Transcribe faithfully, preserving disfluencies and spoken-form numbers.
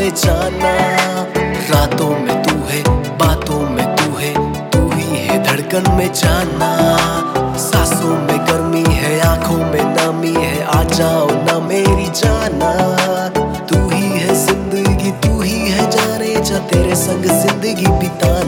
में जाना। रातों में तू है, बातों में तू है, तू ही है धड़कन में जाना। सांसों में गर्मी है, आंखों में नमी है, आ जाओ ना मेरी जाना। तू ही है जिंदगी, तू ही है जाने जा, तेरे संग जिंदगी बिताना।